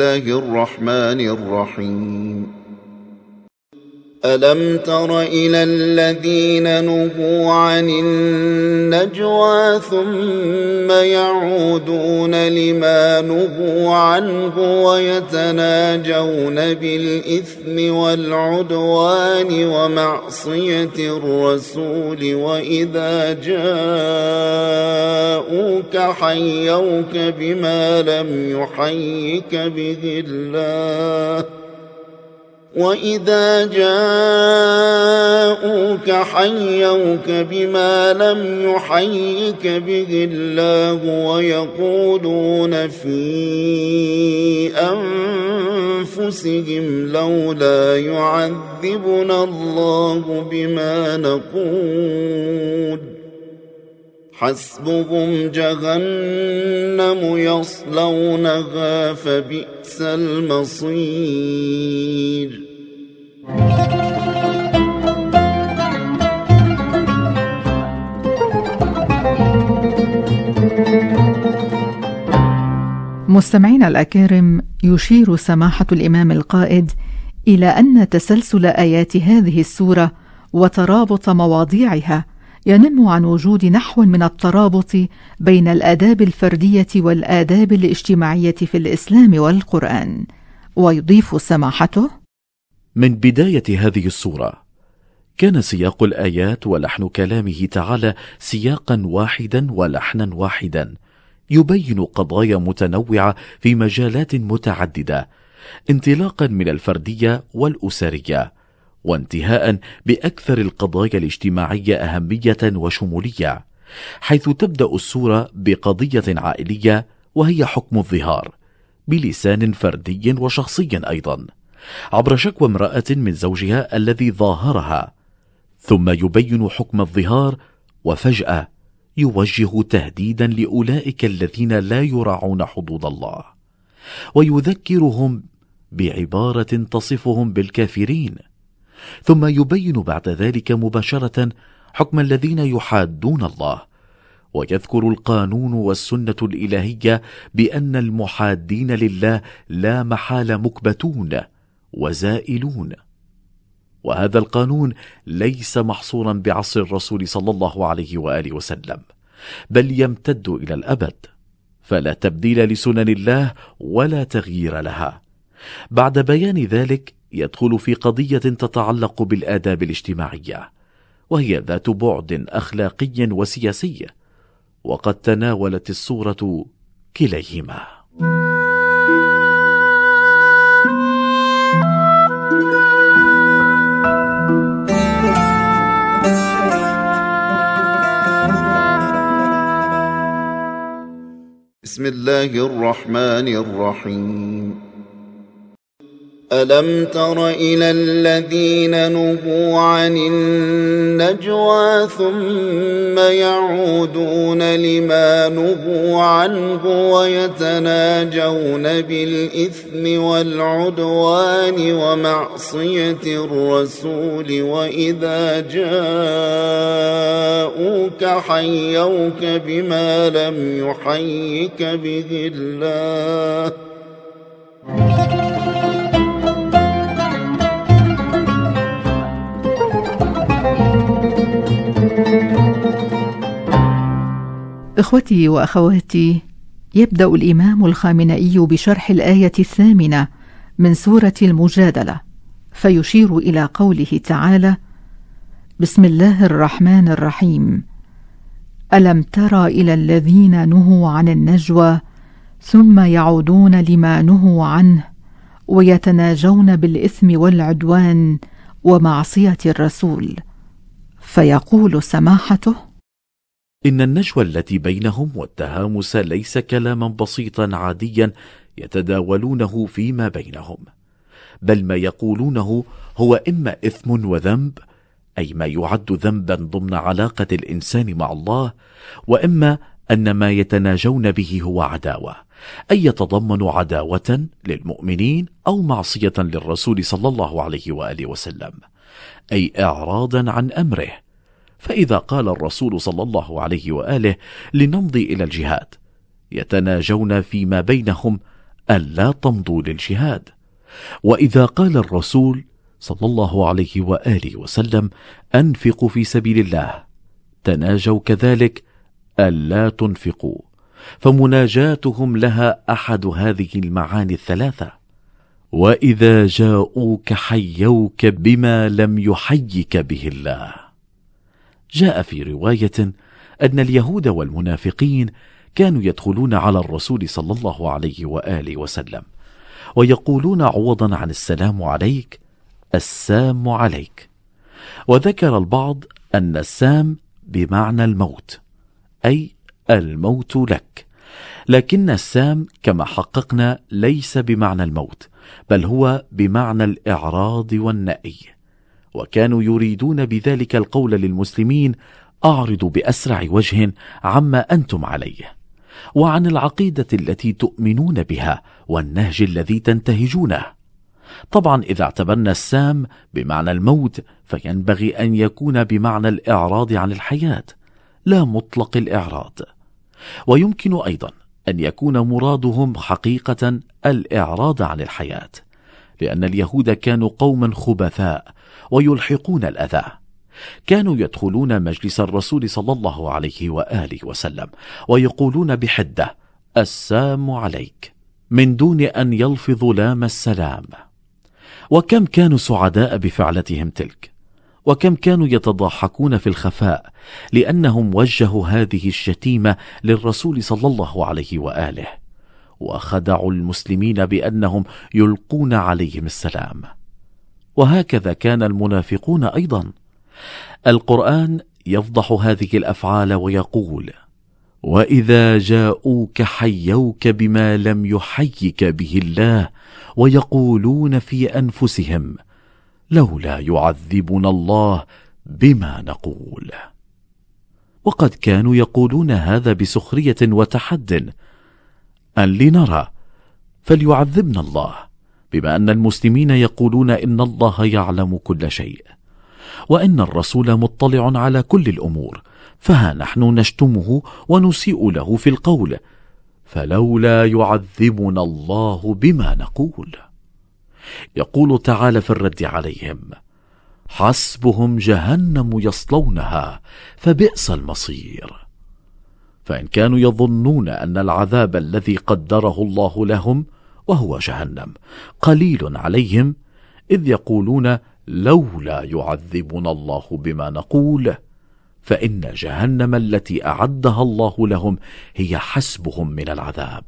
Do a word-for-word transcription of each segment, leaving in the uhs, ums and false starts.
الله الرحمن الرحيم ألم تر إلى الذين نهوا عن النجوى ثم يعودون لما نهوا عنه ويتناجون بالإثم والعدوان ومعصية الرسول وإذا جاءوك حيوك بما لم يحيك به الله وإذا جاءوك حيوك بما لم يحيك به الله ويقولون في أنفسهم لولا يعذبنا الله بما نقول حسبهم جهنم يصلونها فبئس المصير. مستمعين الأكارم، يشير سماحة الإمام القائد إلى أن تسلسل آيات هذه السورة وترابط مواضيعها ينم عن وجود نحو من الترابط بين الآداب الفردية والآداب الاجتماعية في الإسلام والقرآن. ويضيف سماحته: من بداية هذه السورة كان سياق الآيات ولحن كلامه تعالى سياقا واحدا ولحنا واحدا يبين قضايا متنوعة في مجالات متعددة، انطلاقا من الفردية والأسرية وانتهاء بأكثر القضايا الاجتماعية أهمية وشمولية، حيث تبدأ السورة بقضية عائلية وهي حكم الظهار بلسان فردي وشخصي أيضا، عبر شكوى امرأة من زوجها الذي ظاهرها، ثم يبين حكم الظهار وفجأة يوجه تهديدا لأولئك الذين لا يراعون حدود الله، ويذكرهم بعبارة تصفهم بالكافرين، ثم يبين بعد ذلك مباشرة حكم الذين يحادون الله، ويذكر القانون والسنة الإلهية بأن المحادين لله لا محال مكبتون وزائلون، وهذا القانون ليس محصورا بعصر الرسول صلى الله عليه وآله وسلم، بل يمتد إلى الأبد، فلا تبديل لسنن الله ولا تغيير لها. بعد بيان ذلك يدخل في قضية تتعلق بالآداب الاجتماعية، وهي ذات بعد أخلاقي وسياسي، وقد تناولت السورة كليهما. بسم الله الرحمن الرحيم ألم تر إلى الذين نهوا عن النجوى ثم يعودون لما نهوا عنه ويتناجون بالإثم والعدوان ومعصية الرسول وإذا جاءوك حيوك بما لم يحيك به الله إخوتي وأخواتي، يبدأ الإمام الخامنئي بشرح الآية الثامنة من سورة المجادلة، فيشير إلى قوله تعالى: بسم الله الرحمن الرحيم ألم تر إلى الذين نهوا عن النجوى ثم يعودون لما نهوا عنه ويتناجون بالإثم والعدوان ومعصية الرسول. فيقول سماحته: إن النجوى التي بينهم والتهامس ليس كلاما بسيطا عاديا يتداولونه فيما بينهم، بل ما يقولونه هو إما إثم وذنب، أي ما يعد ذنبا ضمن علاقة الإنسان مع الله، وإما أن ما يتناجون به هو عداوة، أي يتضمن عداوة للمؤمنين أو معصية للرسول صلى الله عليه وآله وسلم، أي إعراضا عن أمره. فإذا قال الرسول صلى الله عليه وآله لنمضي إلى الجهاد، يتناجون فيما بينهم ألا تمضوا للجهاد. وإذا قال الرسول صلى الله عليه وآله وسلم أنفقوا في سبيل الله، تناجوا كذلك ألا تنفقوا، فمناجاتهم لها أحد هذه المعاني الثلاثة. وإذا جاءوك حيوك بما لم يحيك به الله. جاء في رواية أن اليهود والمنافقين كانوا يدخلون على الرسول صلى الله عليه وآله وسلم ويقولون عوضا عن السلام عليك السام عليك. وذكر البعض أن السام بمعنى الموت، أي الموت لك، لكن السام كما حققنا ليس بمعنى الموت، بل هو بمعنى الإعراض والنأي. وكانوا يريدون بذلك القول للمسلمين أعرضوا بأسرع وجه عما أنتم عليه، وعن العقيدة التي تؤمنون بها والنهج الذي تنتهجونه. طبعا إذا اعتبرنا السام بمعنى الموت فينبغي أن يكون بمعنى الإعراض عن الحياة لا مطلق الإعراض. ويمكن أيضا أن يكون مرادهم حقيقة الإعراض عن الحياة، لأن اليهود كانوا قوما خبثاء ويلحقون الأذى. كانوا يدخلون مجلس الرسول صلى الله عليه وآله وسلم ويقولون بحدة السام عليك من دون أن يلفظوا لام السلام. وكم كانوا سعداء بفعلتهم تلك، وكم كانوا يتضاحكون في الخفاء لأنهم وجهوا هذه الشتيمة للرسول صلى الله عليه وآله، وخدعوا المسلمين بأنهم يلقون عليهم السلام. وهكذا كان المنافقون أيضا. القرآن يفضح هذه الأفعال ويقول وإذا جاءوك حيوك بما لم يحيك به الله ويقولون في أنفسهم لولا يعذبنا الله بما نقول. وقد كانوا يقولون هذا بسخرية وتحد أن لنرى فليعذبنا الله، بما أن المسلمين يقولون إن الله يعلم كل شيء وإن الرسول مطلع على كل الأمور، فها نحن نشتمه ونسيء له في القول، فلولا يعذبنا الله بما نقول. يقول تعالى في الرد عليهم حسبهم جهنم يصلونها فبئس المصير. فإن كانوا يظنون أن العذاب الذي قدره الله لهم وهو جهنم قليل عليهم، إذ يقولون لولا يعذبنا الله بما نقول، فإن جهنم التي أعدها الله لهم هي حسبهم من العذاب.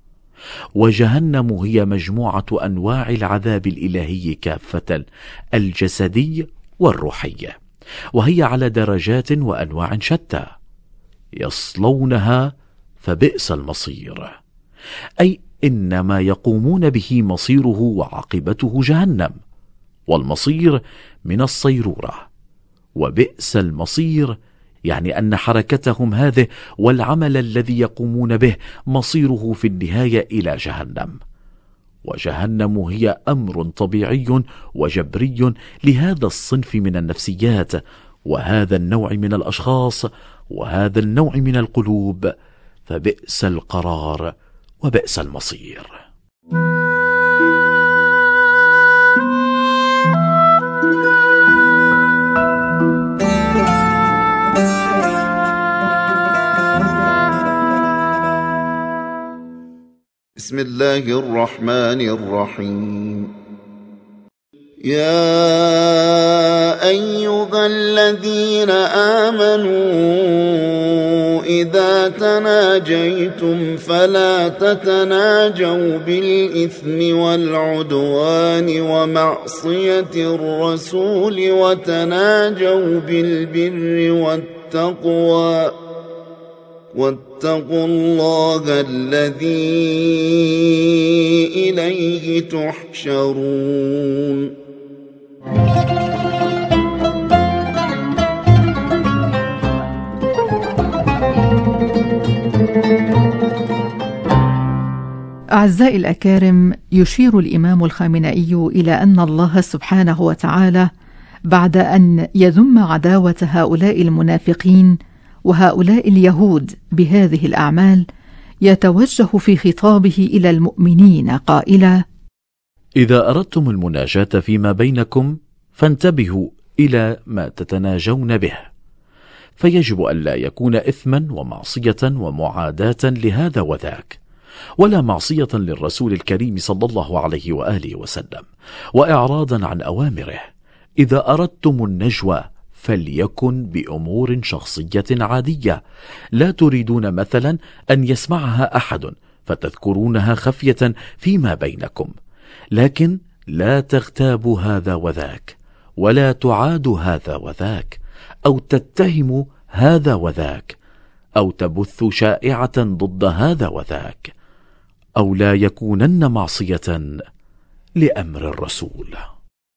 وجهنم هي مجموعة أنواع العذاب الإلهي كافة، الجسدي والروحي، وهي على درجات وأنواع شتى. يصلونها فبئس المصير، أي إنما يقومون به مصيره وعاقبته جهنم، والمصير من الصيرورة. وبئس المصير يعني أن حركتهم هذه والعمل الذي يقومون به مصيره في النهاية إلى جهنم. وجهنم هي أمر طبيعي وجبري لهذا الصنف من النفسيات وهذا النوع من الأشخاص وهذا النوع من القلوب، فبئس القرار وبئس المصير. بسم الله الرحمن الرحيم. يا أيها الذين آمنوا إذا تناجيتم فلا تتناجوا بالإثم والعدوان ومعصية الرسول وتناجوا بالبر والتقوى واتقوا الله الذي إليه تحشرون. أعزائي الأكارم، يشير الإمام الخامنئي إلى أن الله سبحانه وتعالى بعد أن يذم عداوة هؤلاء المنافقين وهؤلاء اليهود بهذه الأعمال يتوجه في خطابه إلى المؤمنين قائلا: إذا أردتم المناجاة فيما بينكم فانتبهوا إلى ما تتناجون به، فيجب ألا يكون إثما ومعصية ومعاداة لهذا وذاك، ولا معصية للرسول الكريم صلى الله عليه وآله وسلم، وإعراضا عن أوامره. إذا أردتم النجوى فليكن بأمور شخصية عادية، لا تريدون مثلا أن يسمعها أحد فتذكرونها خفية فيما بينكم، لكن لا تغتابوا هذا وذاك، ولا تعادوا هذا وذاك، أو تتهموا هذا وذاك، أو تبثوا شائعة ضد هذا وذاك، أو لا يكونن معصية لأمر الرسول.